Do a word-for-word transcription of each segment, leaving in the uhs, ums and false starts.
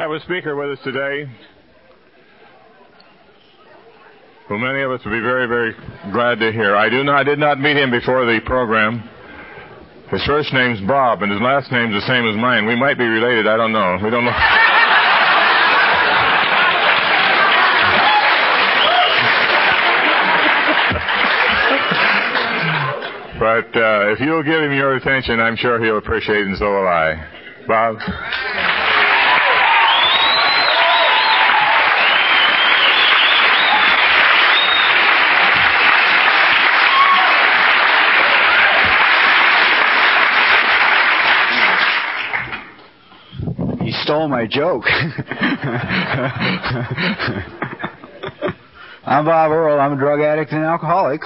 have a speaker with us today who many of us will be very, very glad to hear. I do not, I did not meet him before the program. His first name's Bob, and his last name's the same as mine. We might be related. I don't know. We don't know. But uh, if you'll give him your attention, I'm sure he'll appreciate it, and so will I. Bob? He stole my joke. I'm Bob Earl. I'm a drug addict and alcoholic.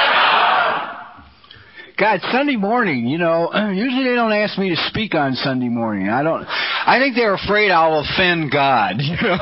God, Sunday morning, you know, usually they don't ask me to speak on Sunday morning. I don't, I think they're afraid I'll offend God, you know.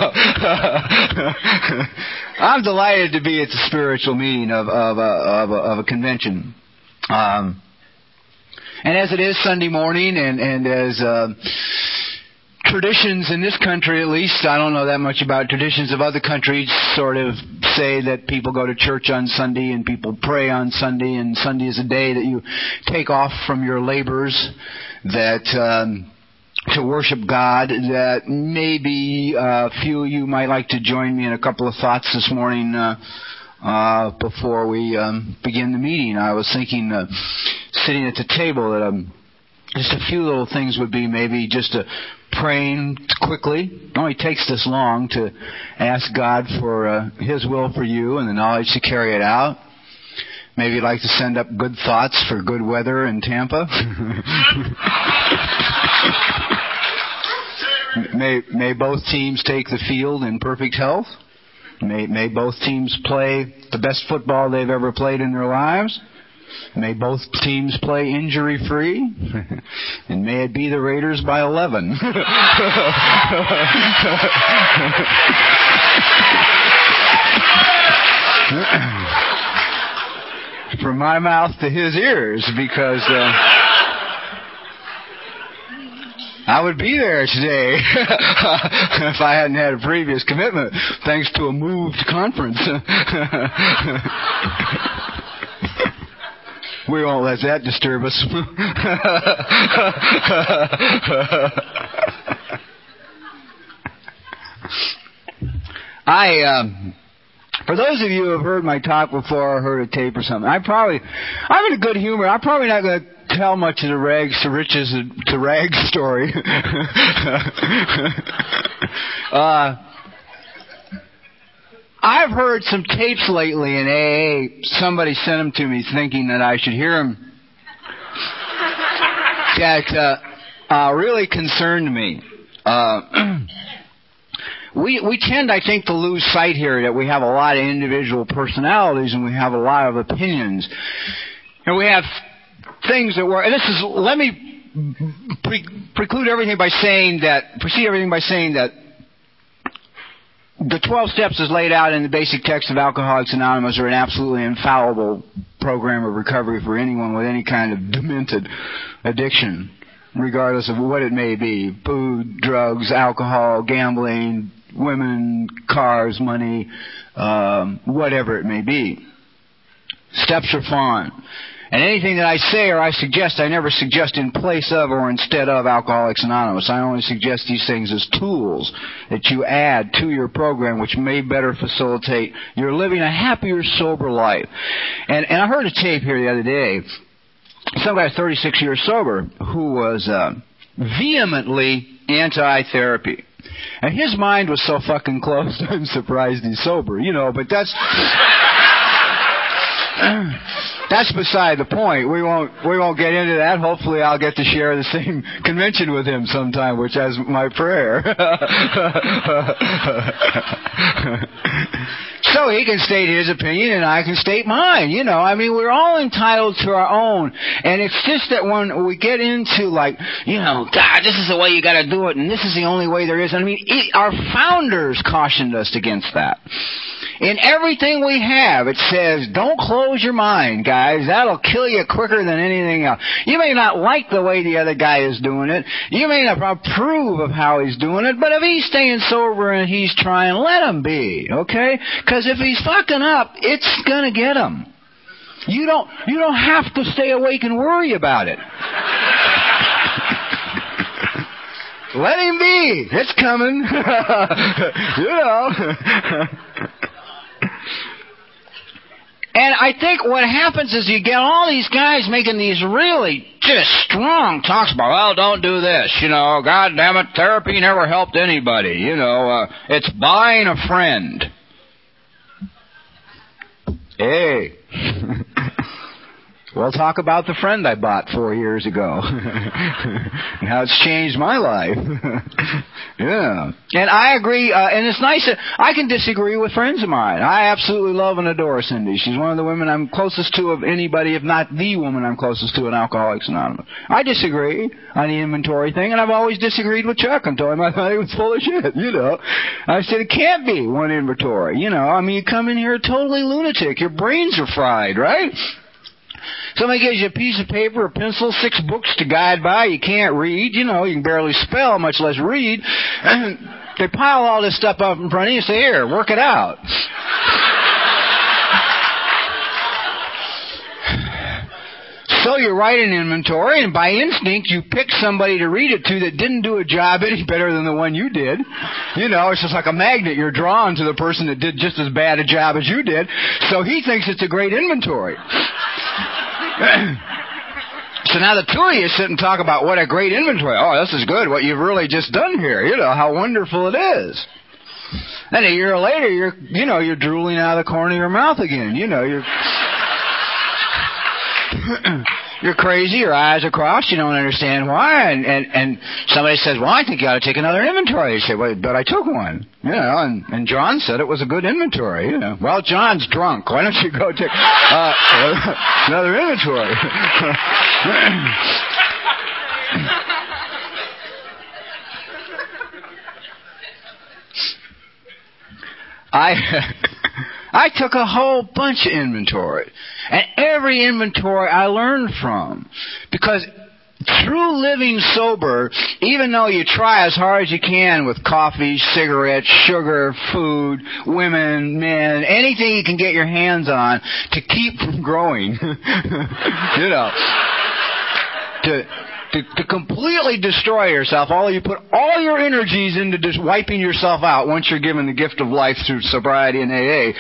I'm delighted to be at the spiritual meeting of, of, a, of, a, of a convention. Um, and as it is Sunday morning, and, and as, uh, traditions in this country, at least, I don't know that much about traditions of other countries, sort of say that people go to church on Sunday and people pray on Sunday, and Sunday is a day that you take off from your labors, that um, to worship God, that maybe a few of you might like to join me in a couple of thoughts this morning uh, uh, before we um, begin the meeting. I was thinking, uh, sitting at the table, that um, just a few little things would be maybe just a praying quickly. It only takes this long to ask God for uh, His will for you and the knowledge to carry it out. Maybe you'd like to send up good thoughts for good weather in Tampa. may, may both teams take the field in perfect health. May, may both teams play the best football they've ever played in their lives. May both teams play injury-free, and may it be the Raiders by eleven. From my mouth to his ears, because uh, I would be there today if I hadn't had a previous commitment, thanks to a moved conference. We won't let that disturb us. I, um, for those of you who have heard my talk before or heard a tape or something, I probably, I'm in a good humor. I'm probably not going to tell much of the rags to riches to rags story. uh, I've heard some tapes lately in A A. Somebody sent them to me thinking that I should hear them. That uh, uh, really concerned me. Uh, we we tend, I think, to lose sight here that we have a lot of individual personalities and we have a lot of opinions. And we have things that were... And this is... Let me pre- preclude everything by saying that... Precede everything by saying that the twelve steps as laid out in the basic text of Alcoholics Anonymous are an absolutely infallible program of recovery for anyone with any kind of demented addiction, regardless of what it may be: food, drugs, alcohol, gambling, women, cars, money, um, whatever it may be. Steps are fine. And anything that I say or I suggest, I never suggest in place of or instead of Alcoholics Anonymous. I only suggest these things as tools that you add to your program, which may better facilitate your living a happier, sober life. And, and I heard a tape here the other day. Some guy thirty-six years sober who was uh, vehemently anti-therapy. And his mind was so fucking closed, I'm surprised he's sober, you know, but that's... That's beside the point. We won't we won't get into that. Hopefully I'll get to share the same convention with him sometime, which is my prayer. So he can state his opinion and I can state mine. You know, I mean, we're all entitled to our own. And it's just that when we get into, like, you know, God, this is the way you got to do it and this is the only way there is. I mean, it, our founders cautioned us against that. In everything we have, it says, don't close your mind, guys. That'll kill you quicker than anything else. You may not like the way the other guy is doing it. You may not approve of how he's doing it, but if he's staying sober and he's trying, let him be, okay? Because if he's fucking up, it's gonna get him. You don't, you don't have to stay awake and worry about it. Let him be. It's coming. You know. And I think what happens is you get all these guys making these really just strong talks about, well, don't do this. You know, God damn it, therapy never helped anybody. You know, uh, it's buying a friend. Hey. Well, talk about the friend I bought four years ago and how it's changed my life. Yeah. And I agree, uh, and it's nice that I can disagree with friends of mine. I absolutely love and adore Cindy. She's one of the women I'm closest to of anybody, if not the woman I'm closest to in Alcoholics Anonymous. I disagree on the inventory thing, and I've always disagreed with Chuck and told him I thought he was full of shit, you know. I said, it can't be one inventory, you know. I mean, you come in here totally lunatic. Your brains are fried, right? Somebody gives you a piece of paper, a pencil, six books to guide by. You can't read. You know, you can barely spell, much less read. And they pile all this stuff up in front of you and say, here, work it out. So you write an inventory, and by instinct, you pick somebody to read it to that didn't do a job any better than the one you did. You know, it's just like a magnet. You're drawn to the person that did just as bad a job as you did. So he thinks it's a great inventory. So now the two of you sit and talk about what a great inventory. Oh, this is good, what you've really just done here. You know, how wonderful it is. Then a year later, you're, you know, you're drooling out of the corner of your mouth again. You know, you're... You're crazy, your eyes are crossed, you don't understand why, and, and, and somebody says, well, I think you ought to take another inventory. You say, well, but I took one. You know, and, and John said it was a good inventory. You know, well, John's drunk. Why don't you go take uh, another inventory? I I took a whole bunch of inventory. And every inventory I learned from. Because through living sober, even though you try as hard as you can with coffee, cigarettes, sugar, food, women, men, anything you can get your hands on to keep from growing, you know, to... To, to completely destroy yourself, all you put all your energies into just wiping yourself out once you're given the gift of life through sobriety and A A.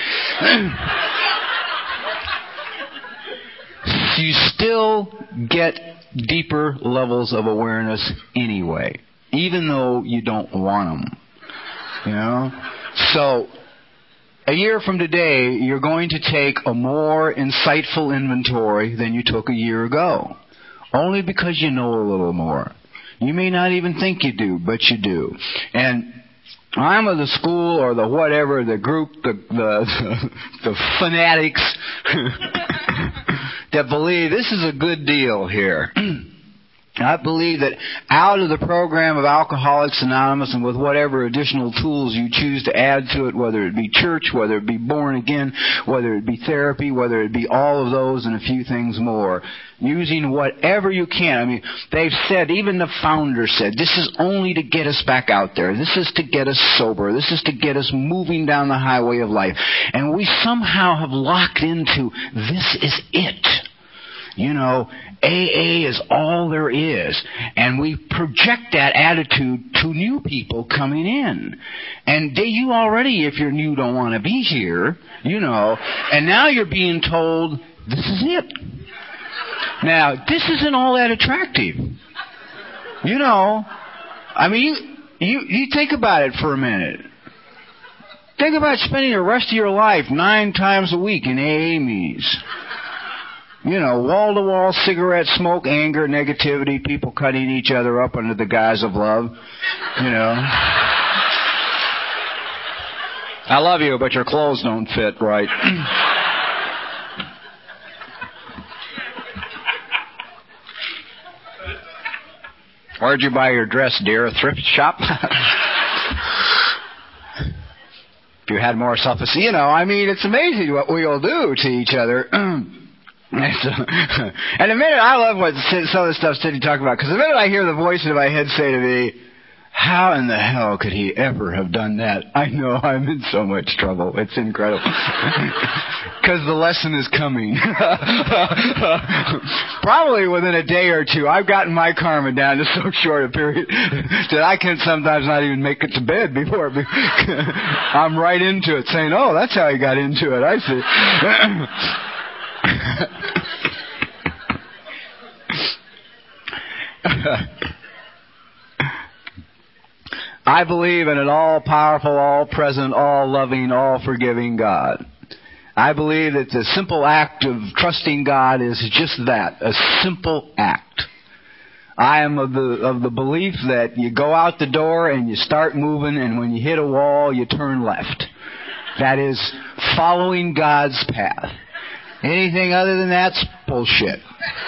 You still get deeper levels of awareness anyway, even though you don't want them. You know? So, a year from today, you're going to take a more insightful inventory than you took a year ago. Only because you know a little more. You may not even think you do, but you do. And I'm of the school or the whatever, the group, the the, the fanatics that believe this is a good deal here. I believe that out of the program of Alcoholics Anonymous and with whatever additional tools you choose to add to it, whether it be church, whether it be born again, whether it be therapy, whether it be all of those and a few things more, using whatever you can. I mean, they've said, even the founder said, this is only to get us back out there. This is to get us sober. This is to get us moving down the highway of life. And we somehow have locked into, this is it. You know, A A is all there is. And we project that attitude to new people coming in. And they, you already, if you're new, don't want to be here, you know. And now you're being told, this is it. Now, this isn't all that attractive. You know, I mean, you, you, you think about it for a minute. Think about spending the rest of your life nine times a week in A A meetings. You know, wall-to-wall cigarette smoke, anger, negativity, people cutting each other up under the guise of love. You know. I love you, but your clothes don't fit right. Where'd you buy your dress, dear? A thrift shop? if you had more self-esteem, you know, I mean, it's amazing what we all do to each other. And the minute, I love what some of the stuff Sidney talked about, because the minute I hear the voice in my head say to me, how in the hell could he ever have done that? I know I'm in so much trouble. It's incredible. Because the lesson is coming. Probably within a day or two, I've gotten my karma down to so short a period that I can sometimes not even make it to bed before. I'm right into it saying, oh, that's how he got into it. I see. I believe in an all-powerful, all-present, all-loving, all-forgiving God. I believe that the simple act of trusting God is just that, a simple act. I am of the of the belief that you go out the door and you start moving, and when you hit a wall, you turn left. That is following God's path. Anything other than that's bullshit.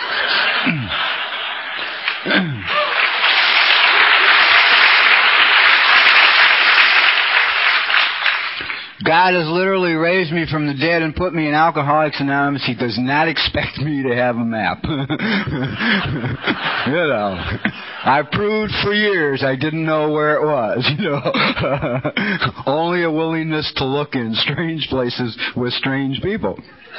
God has literally raised me from the dead and put me in Alcoholics Anonymous. He does not expect me to have a map. You know, I proved for years I didn't know where it was. You know, only a willingness to look in strange places with strange people.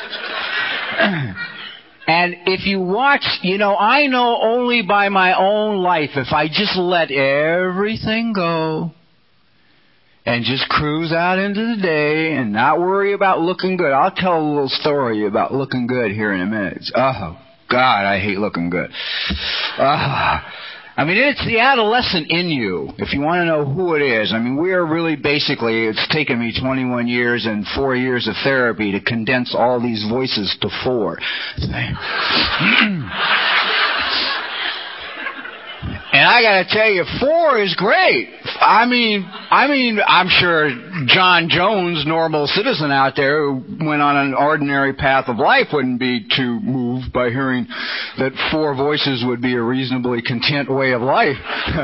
And if you watch, you know, I know only by my own life, if I just let everything go and just cruise out into the day and not worry about looking good. I'll tell a little story about looking good here in a minute. Oh, God, I hate looking good. Ah. I mean, it's the adolescent in you, if you want to know who it is. I mean, we are really basically, it's taken me twenty-one years and four years of therapy to condense all these voices to four. And I got to tell you, four is great. I mean, I mean, I'm sure John Jones, normal citizen out there who went on an ordinary path of life, wouldn't be too moved by hearing that four voices would be a reasonably content way of life.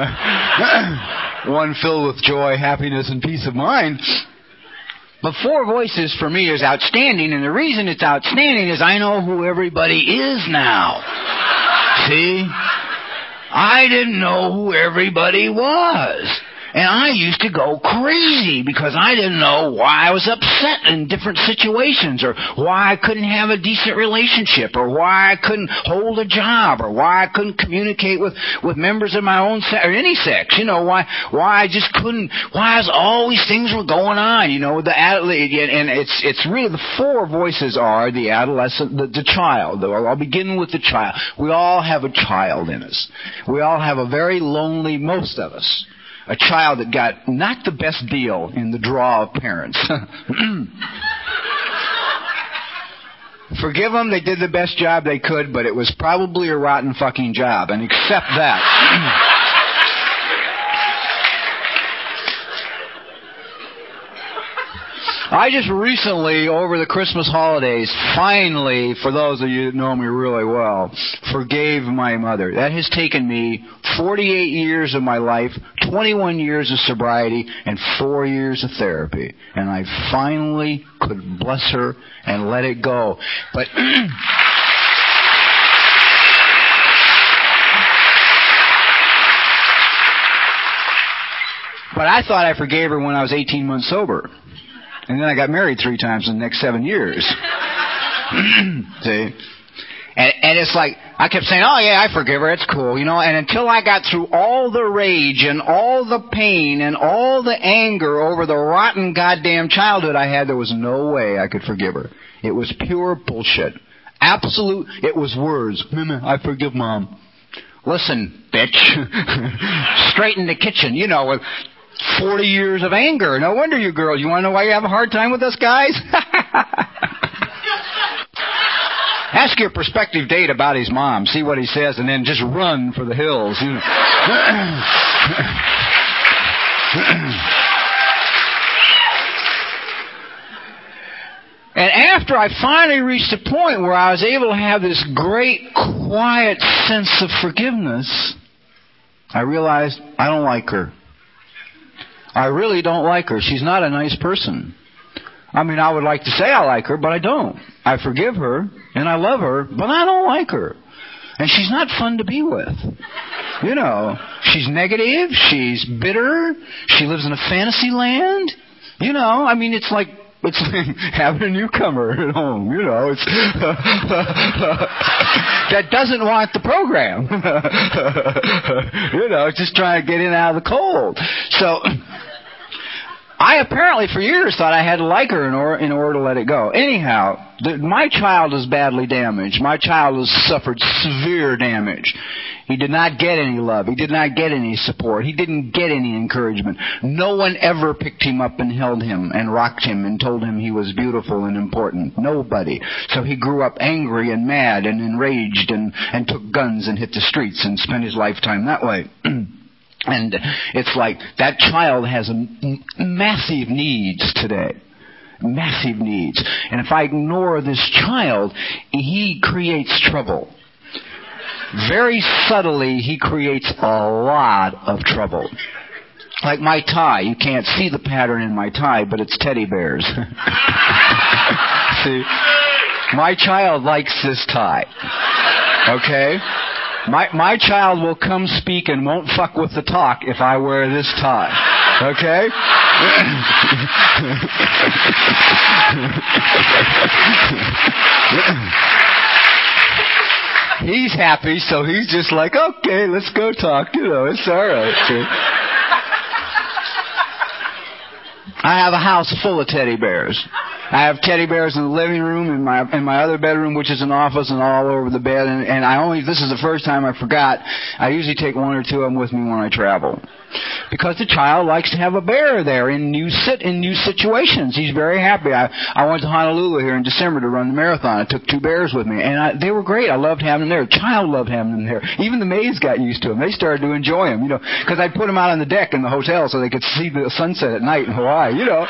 One filled with joy, happiness, and peace of mind. But four voices for me is outstanding, and the reason it's outstanding is I know who everybody is now. See? I didn't know who everybody was. And I used to go crazy because I didn't know why I was upset in different situations, or why I couldn't have a decent relationship, or why I couldn't hold a job, or why I couldn't communicate with, with members of my own sex, or any sex. You know, why why I just couldn't, why all these things were going on, you know, the and it's it's really the four voices are the adolescent, the, the child. I'll begin with the child. We all have a child in us. We all have a very lonely, most of us, a child that got not the best deal in the draw of parents. Forgive them, they did the best job they could, but it was probably a rotten fucking job, and accept that. I just recently, over the Christmas holidays, finally, for those of you that know me really well, forgave my mother. That has taken me forty-eight years of my life, twenty-one years of sobriety, and four years of therapy. And I finally could bless her and let it go. But But I thought I forgave her when I was eighteen months sober. And then I got married three times in the next seven years. See? And, and it's like, I kept saying, oh yeah, I forgive her, it's cool, you know, and until I got through all the rage and all the pain and all the anger over the rotten goddamn childhood I had, there was no way I could forgive her. It was pure bullshit. Absolute, it was words. I forgive Mom. Listen, bitch. Straight in the kitchen, you know, with forty years of anger. No wonder you girls, you want to know why you have a hard time with us guys? Ask your prospective date about his mom, see what he says, and then just run for the hills. You know. And after I finally reached a point where I was able to have this great, quiet sense of forgiveness, I realized I don't like her. I really don't like her. She's not a nice person. I mean, I would like to say I like her, but I don't. I forgive her, and I love her, but I don't like her. And she's not fun to be with. You know, she's negative, she's bitter, she lives in a fantasy land. You know, I mean, it's like, it's like having a newcomer at home, you know. It's that doesn't want the program. You know, just trying to get in out of the cold. So I apparently for years thought I had to like her in order, in order to let it go. Anyhow, the, my child is badly damaged. My child has suffered severe damage. He did not get any love. He did not get any support. He didn't get any encouragement. No one ever picked him up and held him and rocked him and told him he was beautiful and important. Nobody. So he grew up angry and mad and enraged and, and took guns and hit the streets and spent his lifetime that way. And it's like that child has m- massive needs today. Massive needs. And if I ignore this child, he creates trouble. Very subtly, he creates a lot of trouble. Like my tie. You can't see the pattern in my tie, but it's teddy bears. See? My child likes this tie. Okay? My my child will come speak and won't fuck with the talk if I wear this tie. Okay? He's happy, so he's just like, okay, let's go talk. You know, it's all right. See? I have a house full of teddy bears. I have teddy bears in the living room, in my in my other bedroom, which is an office, and all over the bed. And, and I only this is the first time I forgot. I usually take one or two of them with me when I travel, because the child likes to have a bear there in new sit in new situations. He's very happy. I I went to Honolulu here in December to run the marathon. I took two bears with me, and I, they were great. I loved having them there. The child loved having them there. Even the maids got used to them. They started to enjoy them, you know, because I'd put them out on the deck in the hotel so they could see the sunset at night in Hawaii, you know.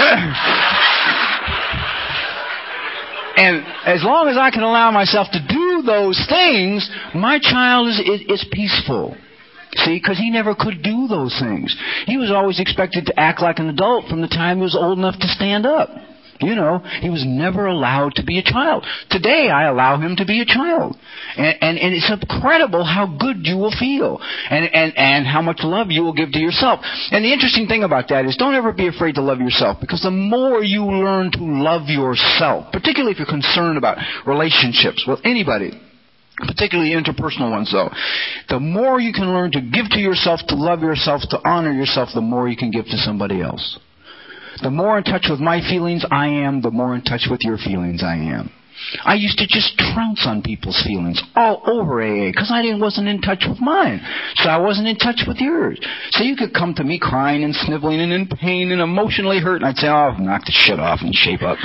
And as long as I can allow myself to do those things, my child is, is, is peaceful. See, because he never could do those things. He was always expected to act like an adult from the time he was old enough to stand up. You know, he was never allowed to be a child. Today, I allow him to be a child. And, and, and it's incredible how good you will feel. And, and, and how much love you will give to yourself. And the interesting thing about that is don't ever be afraid to love yourself. Because the more you learn to love yourself, particularly if you're concerned about relationships with anybody, particularly interpersonal ones though, the more you can learn to give to yourself, to love yourself, to honor yourself, the more you can give to somebody else. The more in touch with my feelings I am, the more in touch with your feelings I am. I used to just trounce on people's feelings all over A A because I didn't, wasn't in touch with mine. So I wasn't in touch with yours. So you could come to me crying and sniveling and in pain and emotionally hurt, and I'd say, oh, knock the shit off and shape up.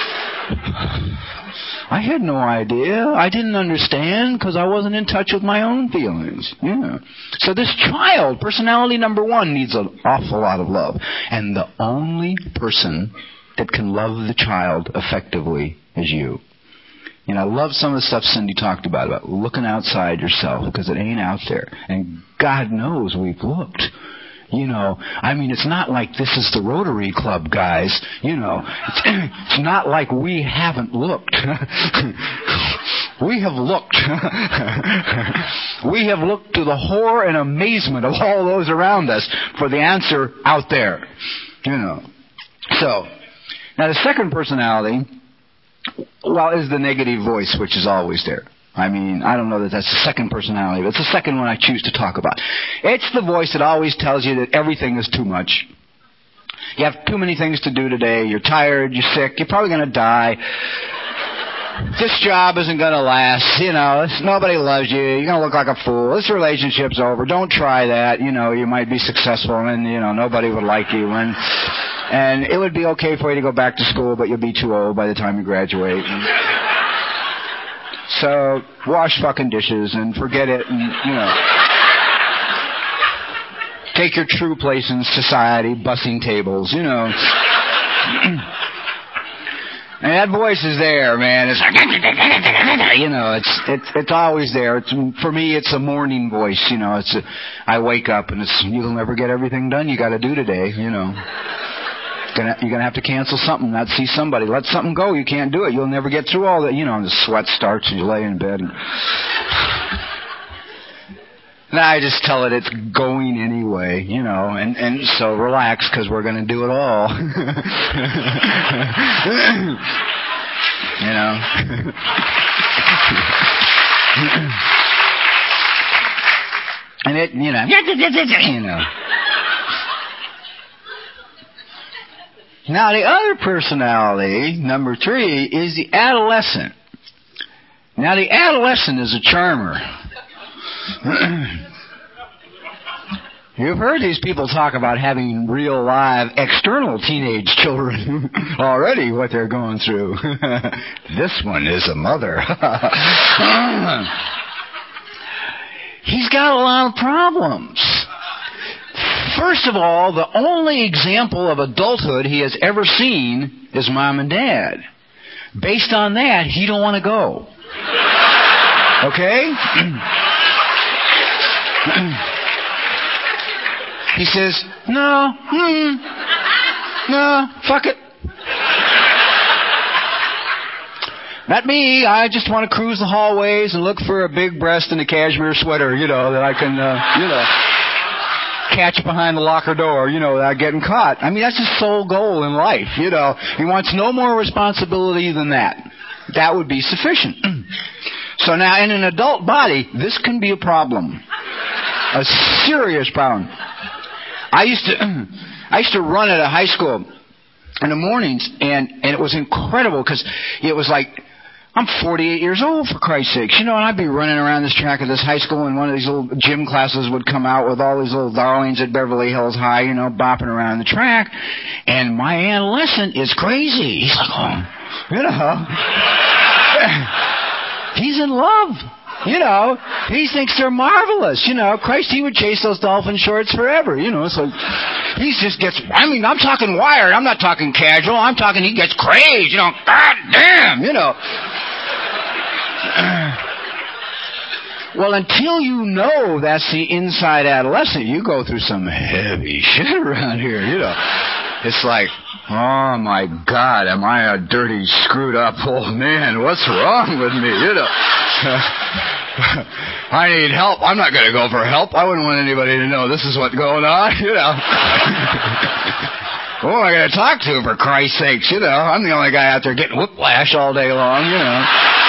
I had no idea. I didn't understand because I wasn't in touch with my own feelings. Yeah. So this child, personality number one, needs an awful lot of love. And the only person that can love the child effectively is you. And I love some of the stuff Cindy talked about, about looking outside yourself, because it ain't out there. And God knows we've looked. You know, I mean, it's not like this is the Rotary Club, guys. You know, it's, it's not like we haven't looked. We have looked. We have looked to the horror and amazement of all those around us for the answer out there. You know. So, now the second personality, well, is the negative voice, which is always there. I mean, I don't know that that's the second personality, but it's the second one I choose to talk about. It's the voice that always tells you that everything is too much. You have too many things to do today. You're tired. You're sick. You're probably going to die. This job isn't going to last. You know, it's, nobody loves you. You're going to look like a fool. This relationship's over. Don't try that. You know, you might be successful and, you know, nobody would like you. And, and it would be okay for you to go back to school, but you'll be too old by the time you graduate. And, so, wash fucking dishes and forget it and, you know. Take your true place in society, bussing tables, you know. And that voice is there, man. It's like, you know, it's it's it's always there. It's for me, it's a morning voice, you know. It's a, I wake up and it's, you'll never get everything done you got to do today, you know. Gonna, you're going to have to cancel something, not see somebody. Let something go. You can't do it. You'll never get through all that. You know, and the sweat starts and you lay in bed. And now I just tell it it's going anyway, you know, and, and so relax because we're going to do it all. You know. And it, you know, you know. Now the other personality, number three, is the adolescent. Now the adolescent is a charmer. You've heard these people talk about having real live external teenage children already, what they're going through. This one is a mother. He's got a lot of problems. First of all, the only example of adulthood he has ever seen is mom and dad. Based on that, he don't want to go. Okay? He says, no, hmm, no, fuck it. Not me. I just want to cruise the hallways and look for a big breast and a cashmere sweater, you know, that I can, uh, you know, catch behind the locker door, you know, without getting caught. I mean, that's his sole goal in life, you know. He wants no more responsibility than that. That would be sufficient. So now, in an adult body, this can be a problem. A serious problem. I used to, I used to run at a high school in the mornings, and, and it was incredible because it was like, I'm forty-eight years old, for Christ's sakes. You know, and I'd be running around this track at this high school, and one of these little gym classes would come out with all these little darlings at Beverly Hills High, you know, bopping around the track. And my adolescent is crazy. He's like, oh, you know, he's in love. You know, he thinks they're marvelous. You know, Christ, he would chase those dolphin shorts forever. You know, so he just gets, I mean, I'm talking wired. I'm not talking casual. I'm talking he gets crazed. You know, God damn, you know. Well, until you know that's the inside adolescent, you go through some heavy shit around here, you know. It's like, oh my God, am I a dirty, screwed up old man? What's wrong with me, you know? I need help. I'm not going to go for help. I wouldn't want anybody to know this is what's going on, you know. Who am I going to talk to, for Christ's sakes, you know? I'm the only guy out there getting whiplash all day long, you know.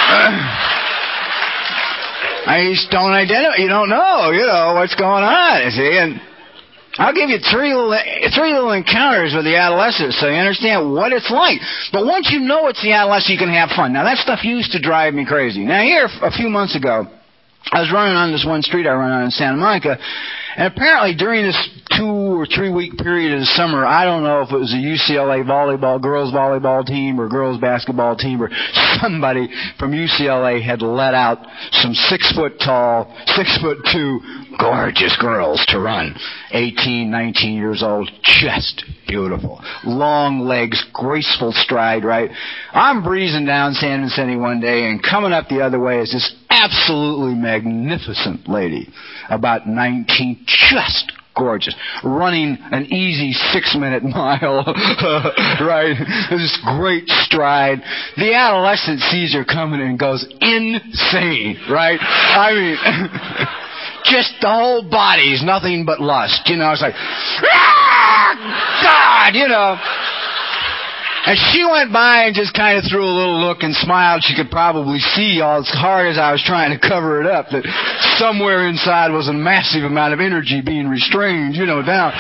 I just don't identify. You don't know, you know, what's going on, you see. And I'll give you three little, three little encounters with the adolescents so you understand what it's like. But once you know it's the adolescent, you can have fun. Now, that stuff used to drive me crazy. Now, here, a few months ago, I was running on this one street I run on in Santa Monica, and apparently during this two or three week period of the summer, I don't know if it was a U C L A volleyball, girls volleyball team or girls basketball team, or somebody from U C L A had let out some six foot tall, six foot two gorgeous girls to run. eighteen, nineteen years old, just beautiful. Long legs, graceful stride, right? I'm breezing down San Vicente one day, and coming up the other way is this absolutely magnificent lady, about nineteen, just gorgeous, running an easy six-minute mile, right? This great stride. The adolescent sees her coming and goes insane, right? I mean, just the whole body is nothing but lust, you know. It's like, ah, God, you know. And she went by and just kind of threw a little look and smiled. She could probably see, all as hard as I was trying to cover it up, that somewhere inside was a massive amount of energy being restrained, you know, down.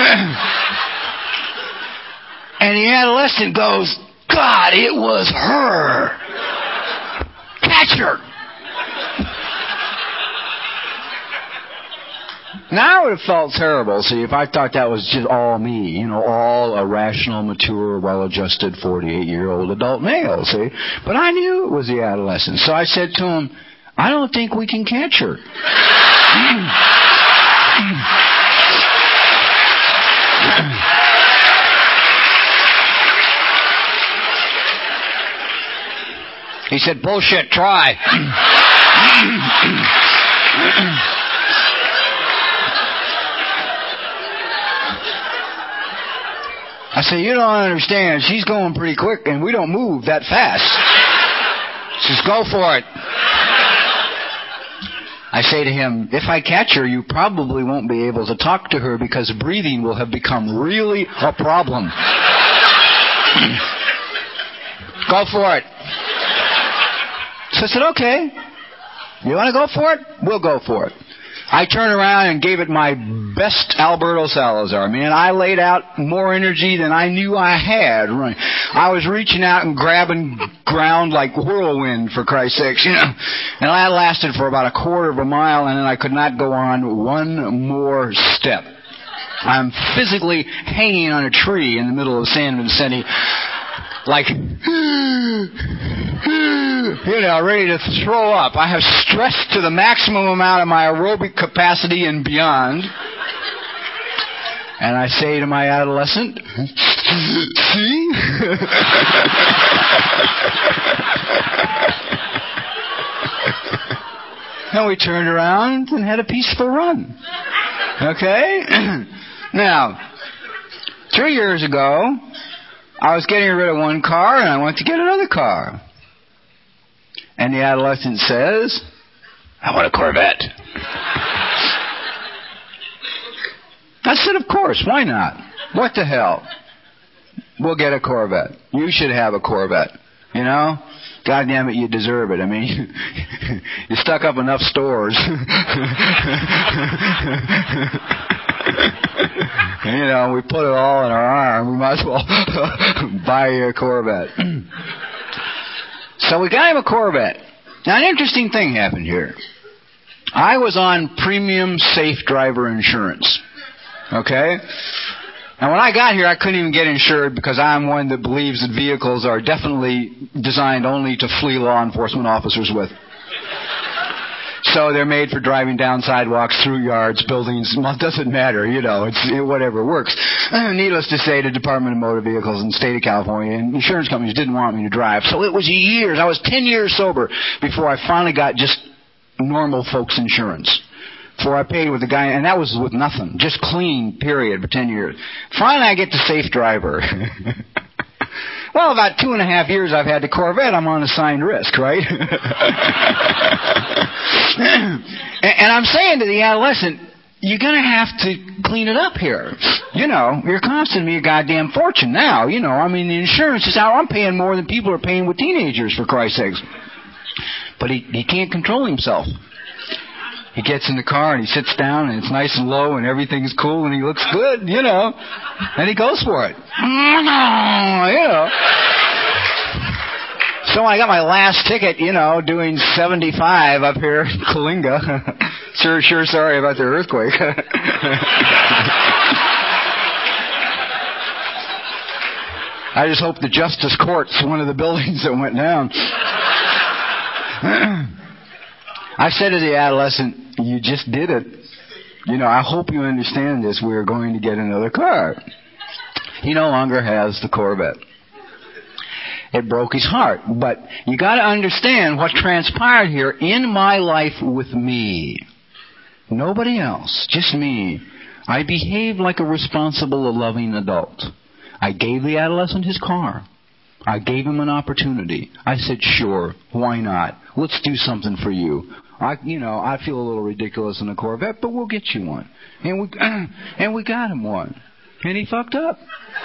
And the adolescent goes, God, it was her. Catch her. Now I would have felt terrible, see, if I thought that was just all me, you know, all a rational, mature, well-adjusted forty-eight-year-old adult male, see. But I knew it was the adolescent. So I said to him, I don't think we can catch her. He said, bullshit, try. I say, you don't understand. She's going pretty quick, and we don't move that fast. Just go for it. I say to him, if I catch her, you probably won't be able to talk to her because breathing will have become really a problem. Go for it. So I said, okay. You want to go for it? We'll go for it. I turned around and gave it my best Alberto Salazar. Man, I laid out more energy than I knew I had. I was reaching out and grabbing ground like whirlwind, for Christ's sakes, you know. And I lasted for about a quarter of a mile, and then I could not go on one more step. I'm physically hanging on a tree in the middle of San Vicente, like, you know, ready to throw up. I have stressed to the maximum amount of my aerobic capacity and beyond. And I say to my adolescent, see? And we turned around and had a peaceful run. Okay? Now, three years ago, I was getting rid of one car, and I went to get another car. And the adolescent says, I want a Corvette. I said, of course, why not? What the hell? We'll get a Corvette. You should have a Corvette. You know? God damn it, you deserve it. I mean, you stuck up enough stores. You know, we put it all in our arm. We might as well buy you a Corvette. So we got him a Corvette. Now, an interesting thing happened here. I was on premium safe driver insurance. Okay? And when I got here, I couldn't even get insured because I'm one that believes that vehicles are definitely designed only to flee law enforcement officers with. So they're made for driving down sidewalks, through yards, buildings. Well, it doesn't matter, you know. It's it, whatever works. Uh, needless to say, the Department of Motor Vehicles in the state of California and insurance companies didn't want me to drive. So it was years. I was ten years sober before I finally got just normal folks insurance. Before I paid with the guy, and that was with nothing, just clean. Period for ten years. Finally, I get the safe driver. Well, about two and a half years I've had the Corvette, I'm on assigned risk, right? And I'm saying to the adolescent, you're going to have to clean it up here. You know, you're costing me a goddamn fortune now. You know, I mean, the insurance is out. I'm paying more than people are paying with teenagers, for Christ's sakes. But he, he can't control himself. He gets in the car and he sits down and it's nice and low and everything's cool and he looks good, you know. And he goes for it. You know. So when I got my last ticket, you know, doing seventy-five up here in Coalinga. sure, sure sorry about the earthquake. I just hope the Justice Court's one of the buildings that went down. I said to the adolescent, you just did it. You know, I hope you understand this. We're going to get another car. He no longer has the Corvette. It broke his heart. But you got to understand what transpired here in my life with me. Nobody else, just me. I behaved like a responsible, loving adult. I gave the adolescent his car. I gave him an opportunity. I said, sure, why not? Let's do something for you. I, you know, I feel a little ridiculous in a Corvette, but we'll get you one. And we, and we got him one. And he fucked up.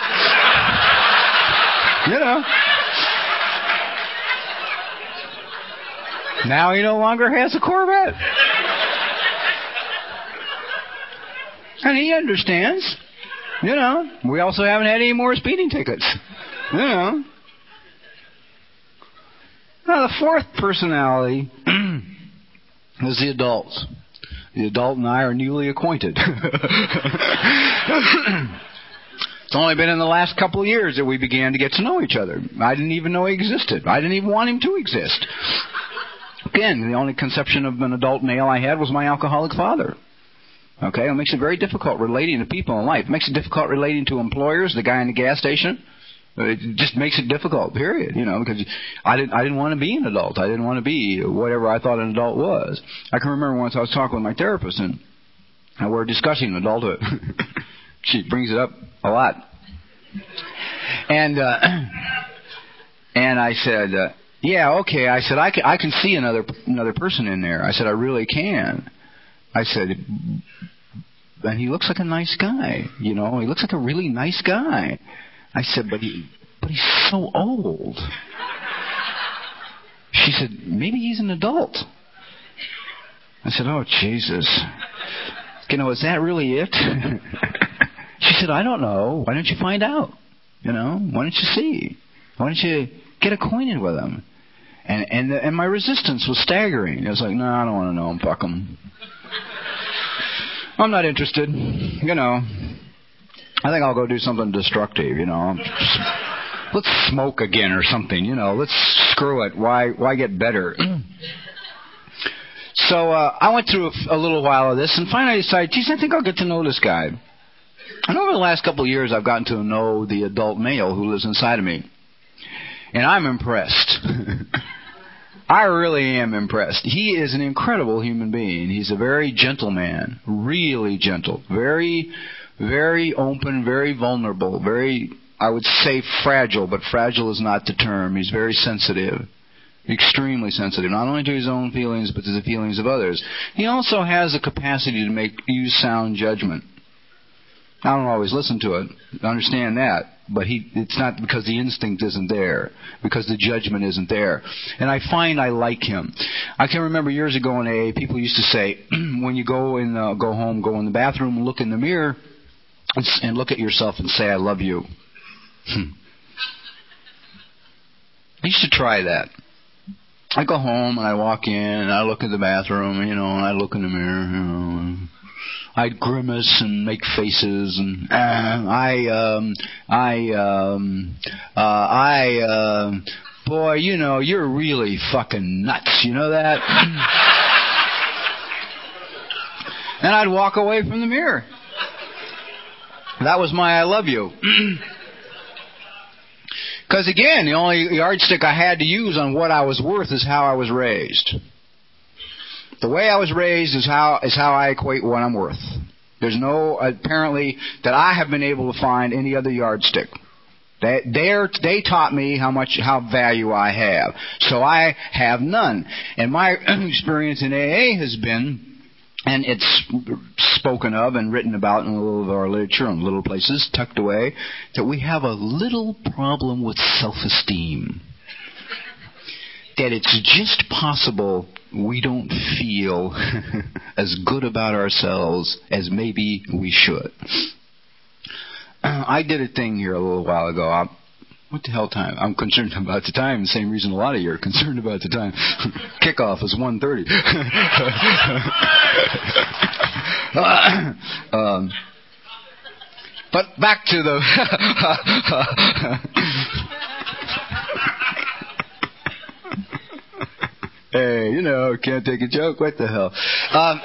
You know. Now he no longer has a Corvette. And he understands. You know. We also haven't had any more speeding tickets. You know. Now, the fourth personality is the adults. The adult and I are newly acquainted. It's only been in the last couple of years that we began to get to know each other. I didn't even know he existed. I didn't even want him to exist. Again, the only conception of an adult male I had was my alcoholic father. Okay, it makes it very difficult relating to people in life. It makes it difficult relating to employers, the guy in the gas station. It just makes it difficult, period, you know, because I didn't, I didn't want to be an adult. I didn't want to be whatever I thought an adult was. I can remember once I was talking with my therapist, and we were discussing adulthood. She brings it up a lot. And uh, and I said, uh, yeah, okay. I said, I can, I can see another another person in there. I said, I really can. I said, and he looks like a nice guy. You know, he looks like a really nice guy. I said, but he, but he's so old. She said, maybe he's an adult. I said, oh, Jesus. You know, is that really it? She said, I don't know. Why don't you find out? You know, why don't you see? Why don't you get acquainted with him? And and the, and my resistance was staggering. It was like, no, I don't want to know him. Fuck him. I'm not interested. You know, I think I'll go do something destructive. You know, let's smoke again or something. You know, let's screw it. Why why get better? So uh, I went through a, a little while of this, and finally I decided, geez, I think I'll get to know this guy. And over the last couple of years, I've gotten to know the adult male who lives inside of me. And I'm impressed. I really am impressed. He is an incredible human being. He's a very gentle man, really gentle, very, very open, very vulnerable, very, I would say fragile, but fragile is not the term. He's very sensitive, extremely sensitive, not only to his own feelings, but to the feelings of others. He also has the capacity to make use sound judgment. I don't always listen to it, understand that, but he, it's not because the instinct isn't there, because the judgment isn't there. And I find I like him. I can remember years ago in A A, people used to say, when you go in, uh, go home, go in the bathroom and look in the mirror and, and look at yourself and say, I love you. I used to try that. I go home and I walk in and I look in the bathroom, you know, and I look in the mirror, you know, and I'd grimace and make faces, and uh, I, um, I, um, uh, I, uh, boy, you know, you're really fucking nuts. You know that? And I'd walk away from the mirror. That was my I love you. Because again, the only yardstick I had to use on what I was worth is how I was raised. The way I was raised is how is how I equate what I'm worth. There's no, apparently, that I have been able to find any other yardstick. They they're, they taught me how much how value I have, so I have none. And my experience in A A has been, and it's spoken of and written about in a little of our literature in little places tucked away, that we have a little problem with self-esteem. That it's just possible we don't feel as good about ourselves as maybe we should. I did a thing here a little while ago. I, what the hell time? I'm concerned about the time. The same reason a lot of you are concerned about the time. Kickoff is one thirty. um, but back to the... Hey, you know, can't take a joke. What the hell? Um,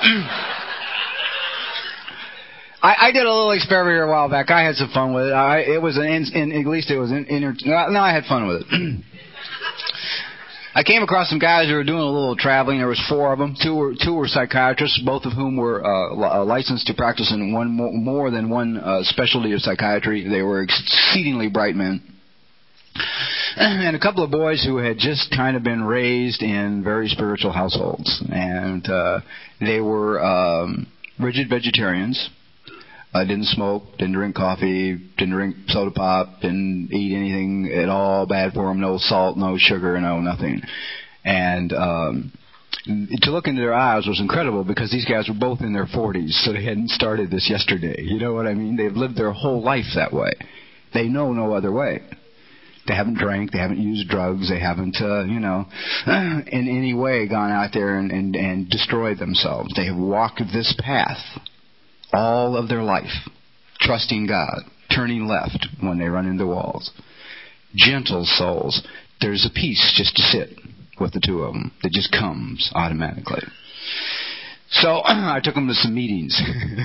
I, I did a little experiment here a while back. I had some fun with it. I, it was an, in, at least it was in, in no, I had fun with it. I came across some guys who were doing a little traveling. There was four of them. Two were two were psychiatrists, both of whom were uh, licensed to practice in one more, more than one uh, specialty of psychiatry. They were exceedingly bright men. And a couple of boys who had just kind of been raised in very spiritual households. And uh, they were um, rigid vegetarians. Uh, didn't smoke, didn't drink coffee, didn't drink soda pop, didn't eat anything at all bad for them, no salt, no sugar, no nothing. And um, to look into their eyes was incredible because these guys were both in their forties, so they hadn't started this yesterday. You know what I mean? They've lived their whole life that way. They know no other way. They haven't drank, they haven't used drugs, they haven't, uh, you know, in any way gone out there and, and, and destroyed themselves. They have walked this path all of their life, trusting God, turning left when they run into walls. Gentle souls. There's a peace just to sit with the two of them that just comes automatically. So I took them to some meetings.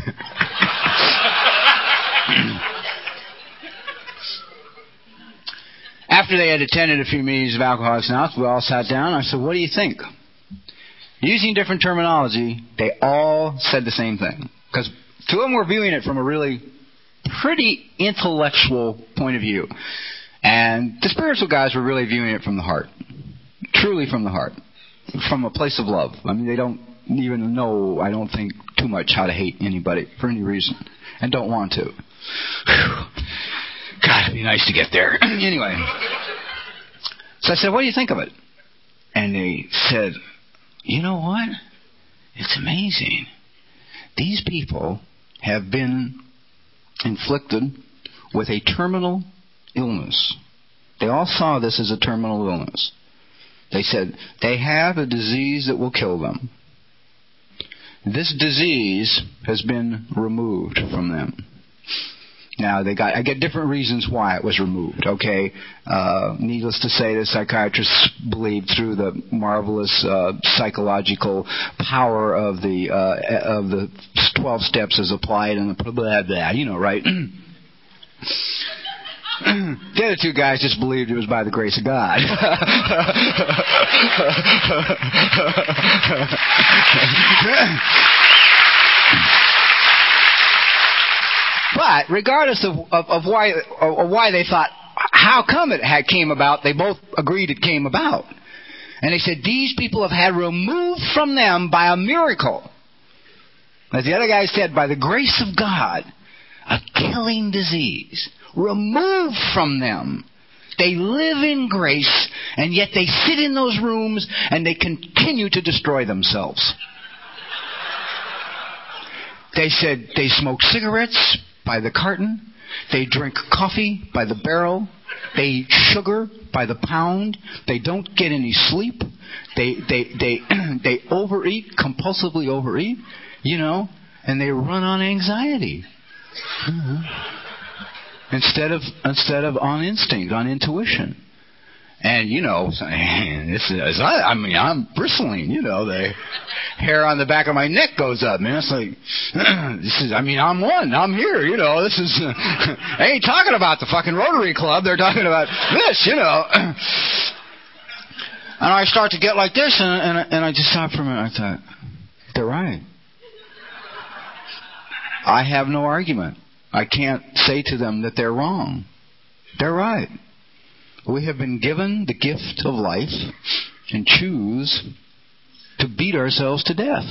After they had attended a few meetings of Alcoholics Anonymous, we all sat down. I said, what do you think? Using different terminology, they all said the same thing. Because two of them were viewing it from a really pretty intellectual point of view. And the spiritual guys were really viewing it from the heart. Truly from the heart. From a place of love. I mean, they don't even know, I don't think, too much how to hate anybody for any reason. And don't want to. Whew. God, it'd be nice to get there. Anyway. So I said, what do you think of it? And they said, you know what? It's amazing. These people have been inflicted with a terminal illness. They all saw this as a terminal illness. They said, they have a disease that will kill them. This disease has been removed from them. Now, they got, I get different reasons why it was removed, okay? Uh, needless to say, the psychiatrists believed through the marvelous uh, psychological power of the uh, of the twelve steps as applied and the blah, blah, blah, you know, right? The other two guys just believed it was by the grace of God. But regardless of, of, of why of why they thought, how come it had came about, they both agreed it came about. And they said, these people have had removed from them by a miracle. As the other guy said, by the grace of God, a killing disease. Removed from them. They live in grace, and yet they sit in those rooms and they continue to destroy themselves. They said they smoke cigarettes by the carton. They drink coffee by the barrel. They eat sugar by the pound. They don't get any sleep. They they they they overeat, compulsively overeat, you know, and they run on anxiety. Mm-hmm. Instead of instead of on instinct, on intuition. And, you know, this is, I mean, I'm bristling, you know, the hair on the back of my neck goes up, man. It's like, this is, I mean, I'm one, I'm here, you know, this is, they ain't talking about the fucking Rotary Club, they're talking about this, you know. And I start to get like this, and, and, and I just stopped for a minute. I thought, they're right. I have no argument. I can't say to them that they're wrong. They're right. We have been given the gift of life and choose to beat ourselves to death.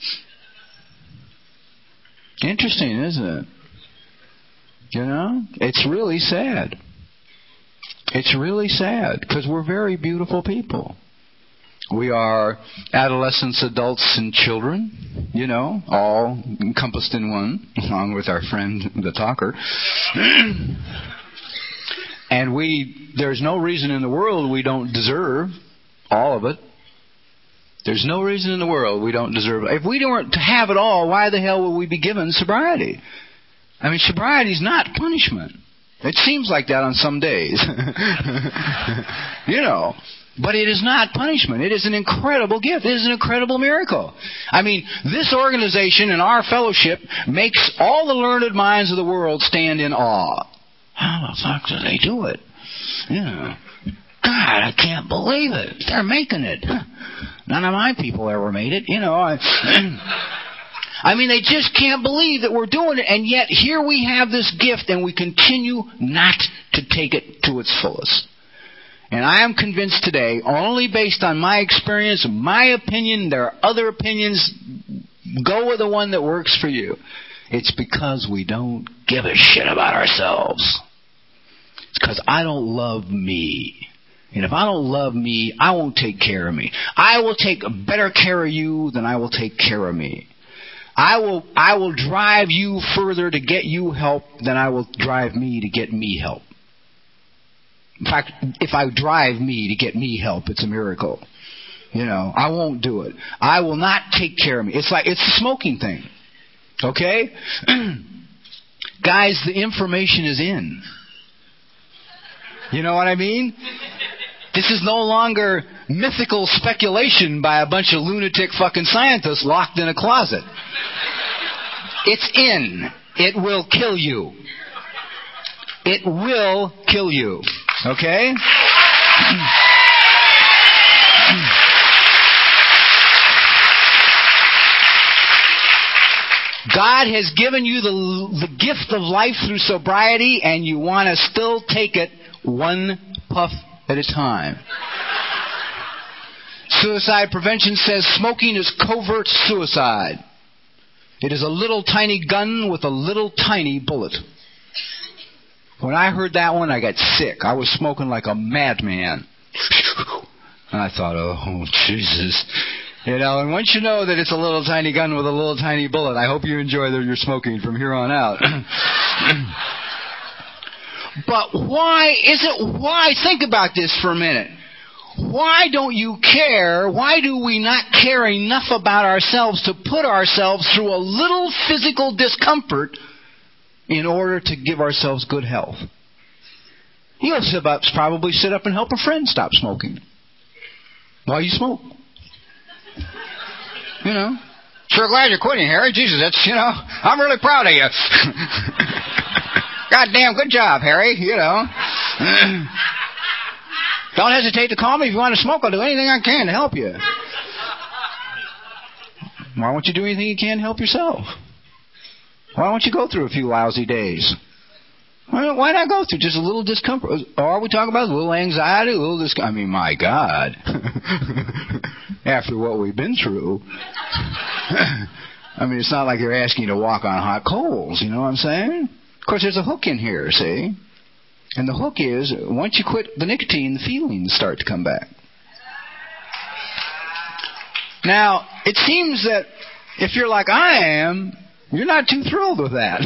Interesting, isn't it? You know? It's really sad. It's really sad because we're very beautiful people. We are adolescents, adults, and children, you know, all encompassed in one, along with our friend, the talker. And we, there's no reason in the world we don't deserve all of it. There's no reason in the world we don't deserve it. If we weren't to have it all, why the hell would we be given sobriety? I mean, sobriety is not punishment. It seems like that on some days. You know. But it is not punishment. It is an incredible gift. It is an incredible miracle. I mean, this organization and our fellowship makes all the learned minds of the world stand in awe. How the fuck do they do it? Yeah. God, I can't believe it. They're making it. None of my people ever made it. You know, I, I mean, they just can't believe that we're doing it, and yet here we have this gift, and we continue not to take it to its fullest. And I am convinced today, only based on my experience, my opinion, there are other opinions, go with the one that works for you. It's because we don't give a shit about ourselves. It's because I don't love me. And if I don't love me, I won't take care of me. I will take better care of you than I will take care of me. I will I will drive you further to get you help than I will drive me to get me help. In fact, if I drive me to get me help, it's a miracle. You know, I won't do it. I will not take care of me. It's like, it's a smoking thing. Okay? Guys, the information is in. You know what I mean? This is no longer mythical speculation by a bunch of lunatic fucking scientists locked in a closet. It's in. It will kill you. It will kill you. Okay? God has given you the, the gift of life through sobriety, and you want to still take it one puff at a time. Suicide prevention says smoking is covert suicide. It is a little tiny gun with a little tiny bullet. When I heard that one, I got sick. I was smoking like a madman. And I thought, oh, Jesus. You know, and once you know that it's a little tiny gun with a little tiny bullet, I hope you enjoy your smoking from here on out. But why is it, why? Think about this for a minute. Why don't you care? Why do we not care enough about ourselves to put ourselves through a little physical discomfort in order to give ourselves good health? You'll sit up, probably sit up and help a friend stop smoking while you smoke. You know, sure glad you're quitting, Harry. Jesus, that's, you know, I'm really proud of you. Goddamn good job, Harry, you know. Don't hesitate to call me if you want to smoke. I'll do anything I can to help you. Why won't you do anything you can to help yourself? Why won't you go through a few lousy days? Why, why not go through just a little discomfort? Or are we talking about a little anxiety, a little discomfort? I mean, my God. After what we've been through. I mean, it's not like you're asking to walk on hot coals, you know what I'm saying? Of course, there's a hook in here, see? And the hook is, once you quit the nicotine, the feelings start to come back. Now, it seems that if you're like I am, you're not too thrilled with that.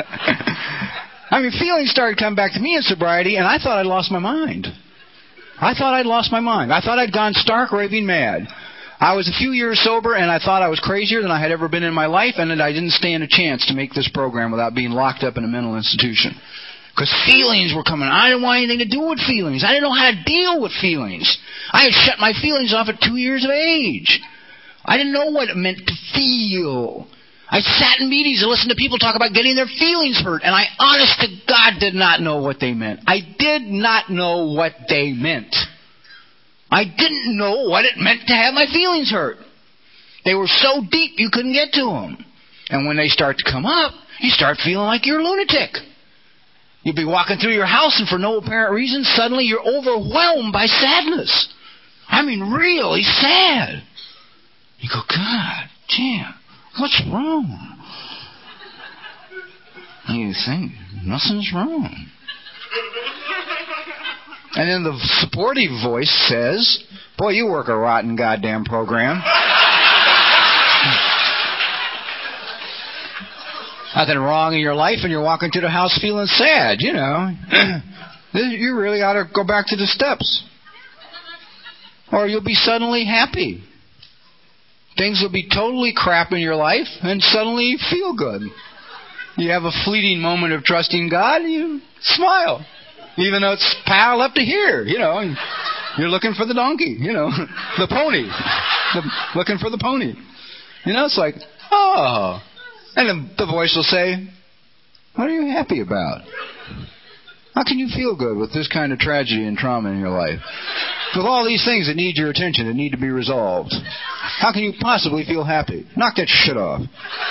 I mean, feelings started coming back to me in sobriety, and I thought I'd lost my mind. I thought I'd lost my mind. I thought I'd gone stark raving mad. I was a few years sober, and I thought I was crazier than I had ever been in my life, and that I didn't stand a chance to make this program without being locked up in a mental institution. Because feelings were coming. I didn't want anything to do with feelings. I didn't know how to deal with feelings. I had shut my feelings off at two years of age. I didn't know what it meant to feel. I sat in meetings and listened to people talk about getting their feelings hurt, and I, honest to God, did not know what they meant. I did not know what they meant. I didn't know what it meant to have my feelings hurt. They were so deep you couldn't get to them. And when they start to come up, you start feeling like you're a lunatic. You'll be walking through your house, and for no apparent reason, suddenly you're overwhelmed by sadness. I mean, really sad. You go, God damn, what's wrong? And you think, nothing's wrong. And then the supportive voice says, boy, you work a rotten goddamn program. Nothing wrong in your life, and you're walking to the house feeling sad, you know. You really ought to go back to the steps. Or you'll be suddenly happy. Things will be totally crap in your life, and suddenly you feel good. You have a fleeting moment of trusting God, and you smile. Even though it's piled up to here, you know. You're looking for the donkey, you know. The pony. The, looking for the pony. You know, it's like, oh... And then the voice will say, what are you happy about? How can you feel good with this kind of tragedy and trauma in your life? With all these things that need your attention and need to be resolved. How can you possibly feel happy? Knock that shit off.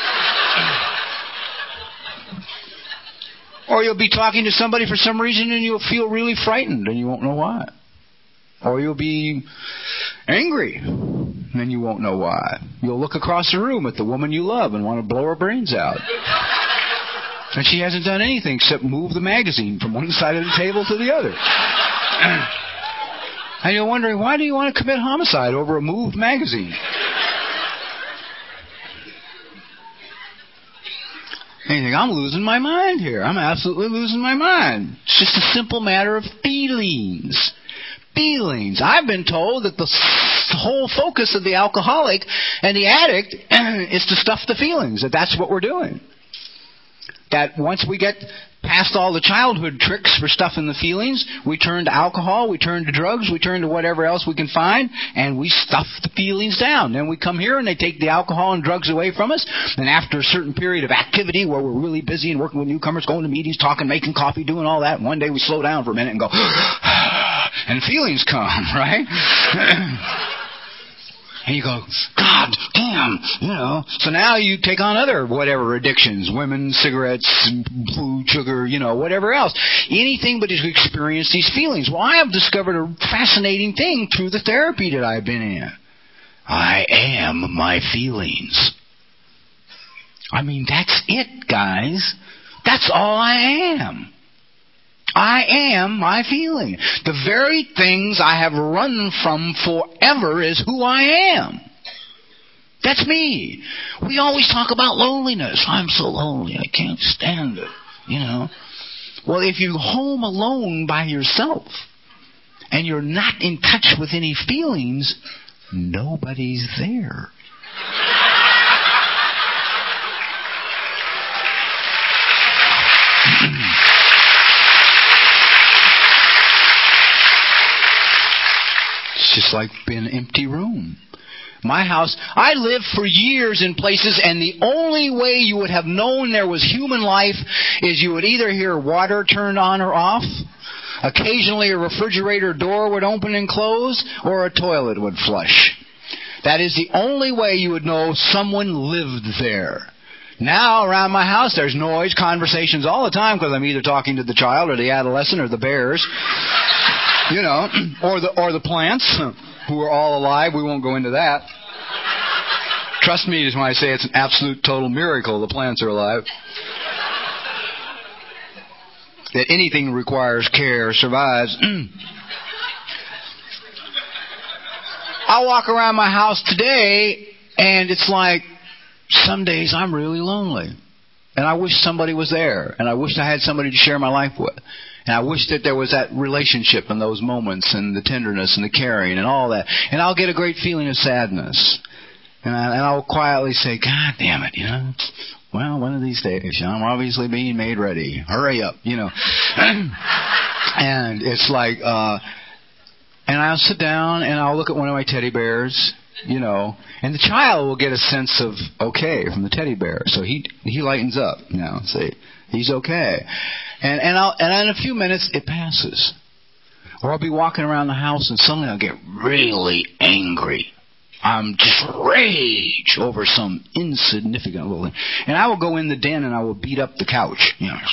Or you'll be talking to somebody for some reason and you'll feel really frightened and you won't know why. Or you'll be angry, and you won't know why. You'll look across the room at the woman you love and want to blow her brains out. And she hasn't done anything except move the magazine from one side of the table to the other. And you're wondering, why do you want to commit homicide over a moved magazine? And you think, I'm losing my mind here. I'm absolutely losing my mind. It's just a simple matter of feelings. Feelings. I've been told that the whole focus of the alcoholic and the addict is to stuff the feelings, that that's what we're doing. That once we get past all the childhood tricks for stuffing the feelings, we turn to alcohol, we turn to drugs, we turn to whatever else we can find, and we stuff the feelings down. Then we come here and they take the alcohol and drugs away from us, and after a certain period of activity where we're really busy and working with newcomers, going to meetings, talking, making coffee, doing all that, and one day we slow down for a minute and go, and feelings come, right? And you go, God damn, you know. So now you take on other whatever addictions, women, cigarettes, food, sugar, you know, whatever else. Anything but to experience these feelings. Well, I have discovered a fascinating thing through the therapy that I've been in. I am my feelings. I mean, that's it, guys. That's all I am. I am my feeling. The very things I have run from forever is who I am. That's me. We always talk about loneliness. I'm so lonely. I can't stand it. You know. Well, if you're home alone by yourself and you're not in touch with any feelings, nobody's there. It's just like being an empty room. My house, I lived for years in places, and the only way you would have known there was human life is you would either hear water turned on or off, occasionally a refrigerator door would open and close, or a toilet would flush. That is the only way you would know someone lived there. Now, around my house, there's noise, conversations all the time, because I'm either talking to the child or the adolescent or the bears. You know, or the or the plants, who are all alive. We won't go into that. Trust me when I say it's an absolute total miracle the plants are alive. That anything requires care survives. I walk around my house today, and it's like, some days I'm really lonely. And I wish somebody was there. And I wish I had somebody to share my life with. And I wish that there was that relationship in those moments and the tenderness and the caring and all that. And I'll get a great feeling of sadness. And, I, and I'll quietly say, God damn it, you know. Well, one of these days, you know, I'm obviously being made ready. Hurry up, you know. And it's like, uh, and I'll sit down and I'll look at one of my teddy bears, you know, and the child will get a sense of okay from the teddy bear. So he he lightens up, you know, see. He's okay. And and I'll and in a few minutes it passes. Or I'll be walking around the house and suddenly I'll get really angry. I'm just rage over some insignificant little thing. And I will go in the den and I will beat up the couch. You know.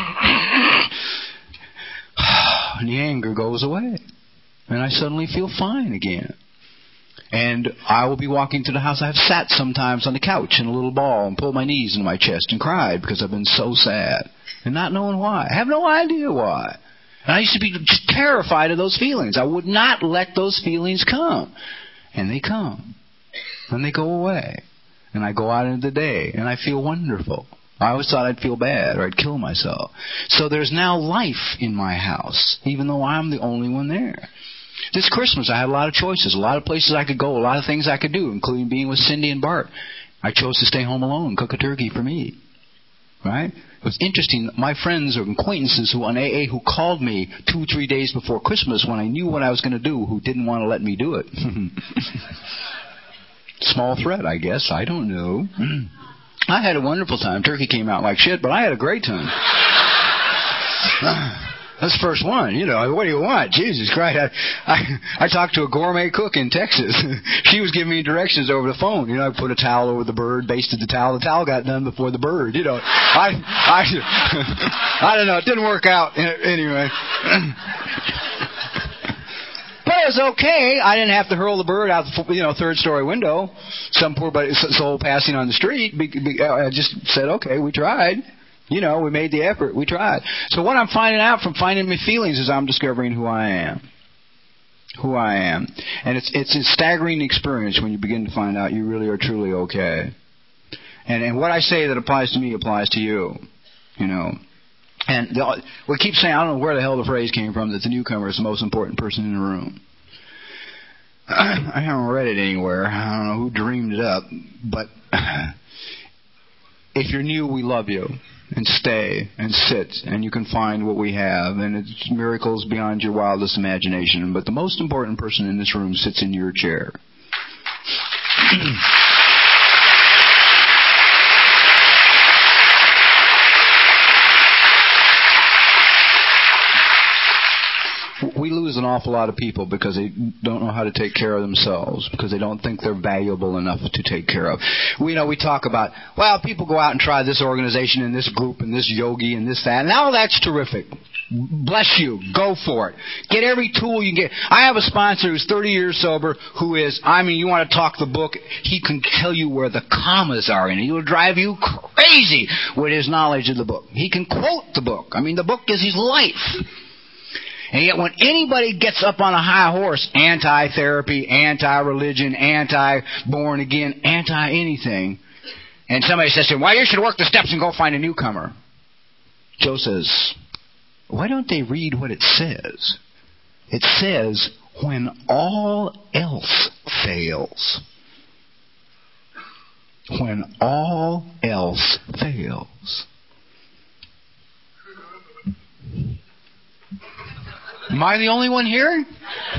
And the anger goes away. And I suddenly feel fine again. And I will be walking to the house. I have sat sometimes on the couch in a little ball and pulled my knees into my chest and cried because I've been so sad. And not knowing why. I have no idea why. And I used to be just terrified of those feelings. I would not let those feelings come. And they come. And they go away. And I go out into the day. And I feel wonderful. I always thought I'd feel bad or I'd kill myself. So there's now life in my house, even though I'm the only one there. This Christmas, I had a lot of choices, a lot of places I could go, a lot of things I could do, including being with Cindy and Bart. I chose to stay home alone and cook a turkey for me. Right? It was interesting. My friends or acquaintances who on A A who called me two, three days before Christmas when I knew what I was going to do, who didn't want to let me do it. Small threat, I guess. I don't know. I had a wonderful time. Turkey came out like shit, but I had a great time. That's the first one, you know. What do you want? Jesus Christ. I, I, I talked to a gourmet cook in Texas. She was giving me directions over the phone. You know, I put a towel over the bird, basted the towel. The towel got done before the bird, you know. I, I, I don't know. It didn't work out anyway. But it was okay. I didn't have to hurl the bird out the, you know, third story window. Some poor soul passing on the street. I just said, okay, we tried. You know, we made the effort. We tried. So what I'm finding out from finding my feelings is I'm discovering who I am. Who I am. And it's it's a staggering experience when you begin to find out you really are truly okay. And and what I say that applies to me applies to you. You know. And the, we keep saying, I don't know where the hell the phrase came from, that the newcomer is the most important person in the room. I haven't read it anywhere. I don't know who dreamed it up. But if you're new, we love you. And stay and sit, and you can find what we have, and it's miracles beyond your wildest imagination. But the most important person in this room sits in your chair. We lose lose an awful lot of people because they don't know how to take care of themselves, because they don't think they're valuable enough to take care of. We know we talk about, well, people go out and try this organization and this group and this yogi and this, that. Now that's terrific. Bless you. Go for it. Get every tool you can get. I have a sponsor who's thirty years sober who is, I mean, you want to talk the book, he can tell you where the commas are in it. He will drive you crazy with his knowledge of the book. He can quote the book. I mean, the book is his life. And yet when anybody gets up on a high horse, anti-therapy, anti-religion, anti-born again, anti-anything, and somebody says to him, well, you should work the steps and go find a newcomer. Joe says, why don't they read what it says? It says, when all else fails. When all else fails. Am I the only one here?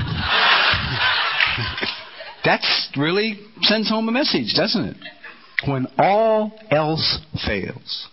That's really sends home a message, doesn't it? When all else fails.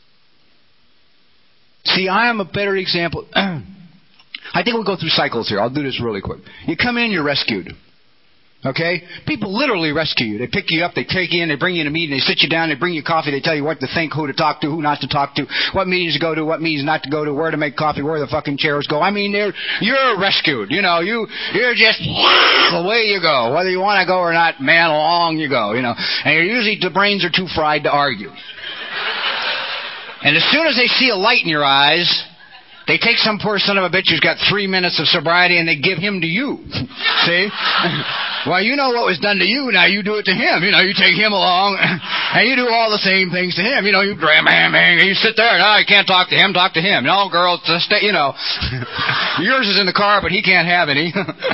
See, I am a better example. I think we'll go through cycles here. I'll do this really quick. You come in, you're rescued. Okay? People literally rescue you. They pick you up, they take you in, they bring you in a meeting, they sit you down, they bring you coffee, they tell you what to think, who to talk to, who not to talk to, what meetings to go to, what meetings not to go to, where to make coffee, where the fucking chairs go. I mean, they're, you're rescued. You know, you, you're just, away you go. Whether you want to go or not, man, along you go, you know. And you're usually, the brains are too fried to argue. And as soon as they see a light in your eyes, they take some poor son of a bitch who's got three minutes of sobriety and they give him to you. See? Well, you know what was done to you, now you do it to him. You know, you take him along and you do all the same things to him. You know, you grab him, and you sit there, no, you can't talk to him, talk to him. No, girl, just stay, you know. Yours is in the car, but he can't have any.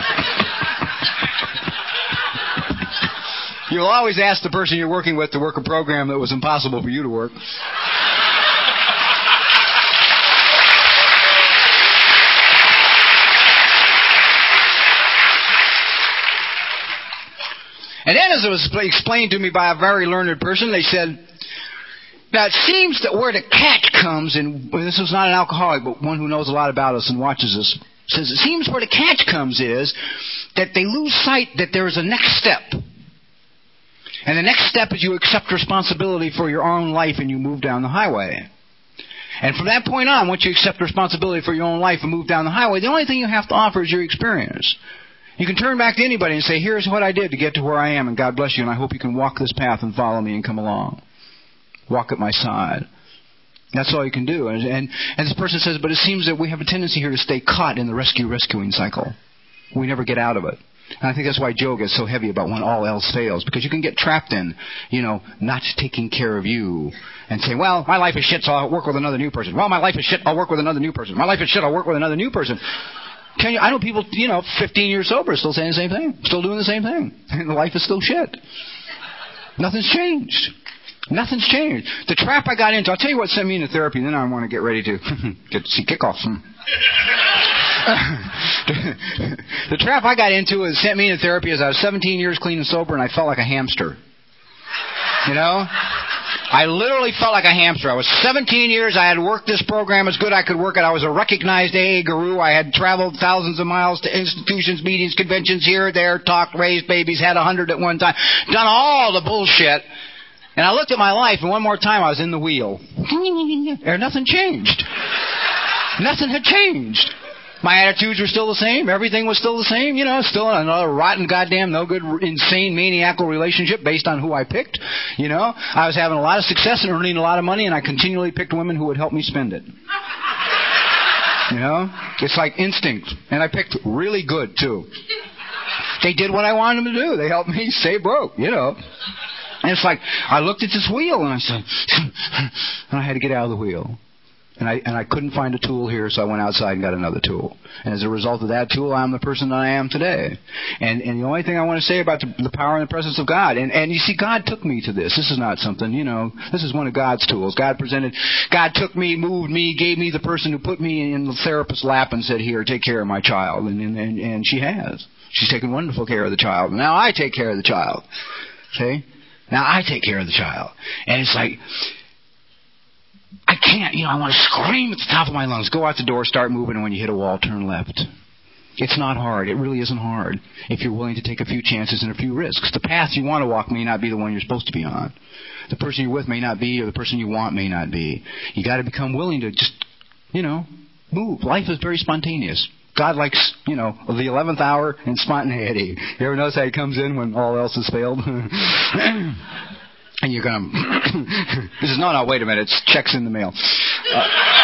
You'll always ask the person you're working with to work a program that was impossible for you to work. And then as it was explained to me by a very learned person, they said, now it seems that where the catch comes, and this was not an alcoholic, but one who knows a lot about us and watches us, says it seems where the catch comes is that they lose sight that there is a next step. And the next step is you accept responsibility for your own life and you move down the highway. And from that point on, once you accept responsibility for your own life and move down the highway, the only thing you have to offer is your experience. You can turn back to anybody and say, here's what I did to get to where I am, and God bless you, and I hope you can walk this path and follow me and come along. Walk at my side. That's all you can do. And, and, and this person says, but it seems that we have a tendency here to stay caught in the rescue-rescuing cycle. We never get out of it. And I think that's why Joe gets so heavy about when all else fails. Because you can get trapped in, you know, not taking care of you. And say, well, my life is shit, so I'll work with another new person. Well, my life is shit, I'll work with another new person. My life is shit, I'll work with another new person. Can you, I know people, you know, fifteen years sober still saying the same thing. Still doing the same thing. And life is still shit. Nothing's changed. Nothing's changed. The trap I got into, I'll tell you what sent me into therapy, and then I want to get ready to get to see kickoff. The trap I got into is sent me into therapy as I was seventeen years clean and sober, and I felt like a hamster. You know? I literally felt like a hamster. I was seventeen years. I had worked this program as good as I could work it. I was a recognized A A guru. I had traveled thousands of miles to institutions, meetings, conventions, here, there, talked, raised babies, had a hundred at one time, done all the bullshit. And I looked at my life, and one more time I was in the wheel. And nothing changed. Nothing had changed. My attitudes were still the same. Everything was still the same. You know, still another rotten, goddamn, no good, insane, maniacal relationship based on who I picked. You know, I was having a lot of success and earning a lot of money, and I continually picked women who would help me spend it. You know, it's like instinct. And I picked really good, too. They did what I wanted them to do. They helped me stay broke, you know. And it's like, I looked at this wheel, and I said, and I had to get out of the wheel. And I and I couldn't find a tool here, so I went outside and got another tool. And as a result of that tool, I'm the person that I am today. And and the only thing I want to say about the, the power and the presence of God, and, and you see, God took me to this. This is not something, you know, this is one of God's tools. God presented, God took me, moved me, gave me the person who put me in the therapist's lap and said, here, take care of my child. And, and, and, and she has. She's taken wonderful care of the child. Now I take care of the child. See? Now I take care of the child. And it's like, I can't, you know, I want to scream at the top of my lungs. Go out the door, start moving, and when you hit a wall, turn left. It's not hard. It really isn't hard if you're willing to take a few chances and a few risks. The path you want to walk may not be the one you're supposed to be on. The person you're with may not be, or the person you want may not be. You got to become willing to just, you know, move. Life is very spontaneous. God likes, you know, the eleventh hour and spontaneity. You ever notice how He comes in when all else has failed? And you're going to... This is, no, no, wait a minute. It's checks in the mail. Uh,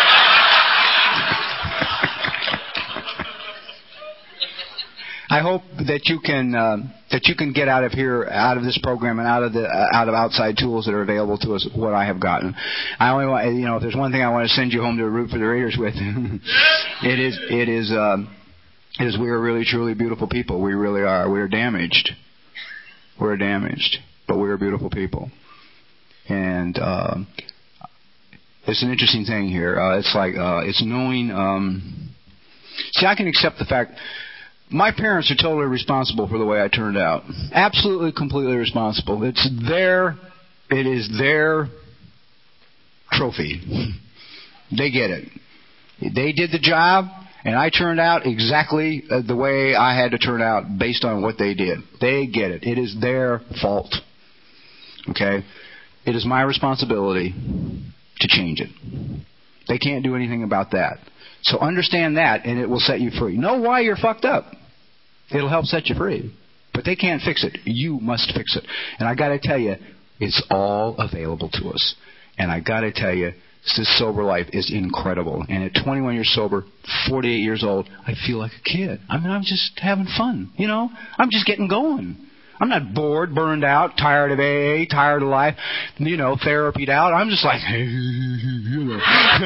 I hope that you can uh, that you can get out of here, out of this program, and out of the uh, out of outside tools that are available to us. What I have gotten, I only want, you know, if there's one thing I want to send you home to root for the Raiders with, it is it is uh, it is we are really truly beautiful people. We really are. We are damaged. We're damaged, but we are beautiful people. And uh, it's an interesting thing here. Uh, it's like uh, it's knowing. Um, see, I can accept the fact. My parents are totally responsible for the way I turned out. Absolutely, completely responsible. It's their, it is their trophy. They get it. They did the job, and I turned out exactly the way I had to turn out based on what they did. They get it. It is their fault. Okay? It is my responsibility to change it. They can't do anything about that. So understand that, and it will set you free. Know why you're fucked up. It'll help set you free. But they can't fix it. You must fix it. And I got to tell you, it's all available to us. And I got to tell you, this sober life is incredible. And at twenty-one years sober, forty-eight years old, I feel like a kid. I mean, I'm just having fun. You know, I'm just getting going. I'm not bored, burned out, tired of A A, tired of life, you know, therapied out. I'm just like, you know.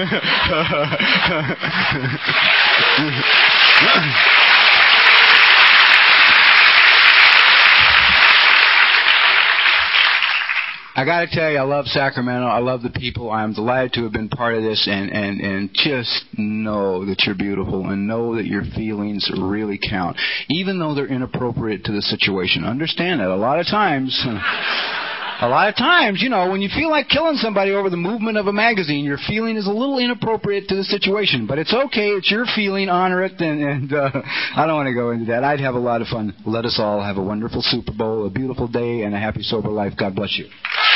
I got to tell you, I love Sacramento. I love the people. I'm delighted to have been part of this, and, and, and just know that you're beautiful and know that your feelings really count, even though they're inappropriate to the situation. Understand that. A lot of times, a lot of times, you know, when you feel like killing somebody over the movement of a magazine, your feeling is a little inappropriate to the situation. But it's okay. It's your feeling. Honor it. And, and uh, I don't want to go into that. I'd have a lot of fun. Let us all have a wonderful Super Bowl, a beautiful day, and a happy sober life. God bless you.